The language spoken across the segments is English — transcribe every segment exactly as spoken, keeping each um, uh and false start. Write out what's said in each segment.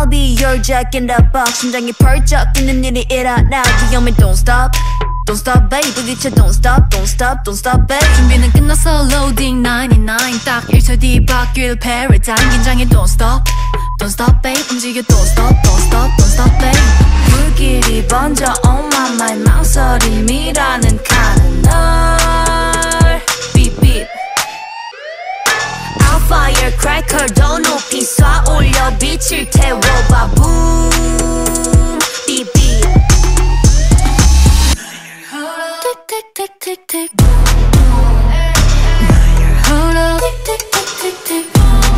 be your jack in the box. 심장이 펄쩍 뛰는 일이 일어나. 귀여움이 don't stop Don't stop babe 부딪혀 don't stop Don't stop Don't stop babe 준비는 끝났어 loading ninety-nine 딱 일 초 뒤 바뀔 paradigm 긴장해 don't stop Don't stop babe 움직여 don't stop Don't stop Don't stop babe 불길이 번져 on my mind 망설임이라는 칸은 널 beep beep I'll firecracker 더 높이 쏴 올려 빛을 태워봐 boom beep beep tick tick tick tick hold up tick tick tick tick tick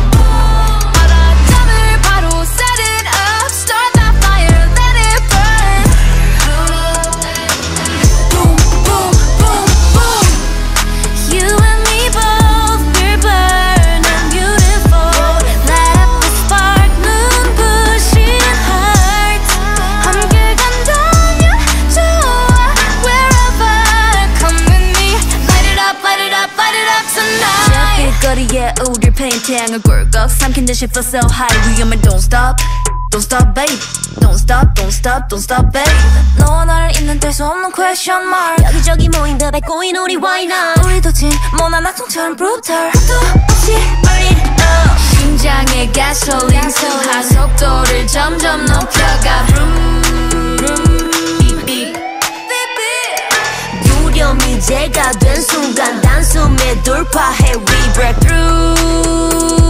바람을 바로 set it up start that fire let it burn hold up boom boom boom boom You and me both we're burning beautiful Light up the spark 눈부신 heart 함께 간다면 좋아 wherever come with me light it up light it up light it up tonight 길거리에 우릴 페인팅을 꿀꺽 삼킨 듯이 feel so high 위험해 don't stop Don't stop babe Don't stop Don't stop Don't stop babe 너와 나를 잇는 뗄 수 없는 question mark 여기저기 모인 듯 뱉고인 우리 why not 우리도 진모난 악동처럼 brutal 끝도 없이 burn it up 심장의 가솔린 소화 속도를 점점 높여가 vroom vroom beep beep 두려움이 제가 된 순간 단숨에 돌파해 we break through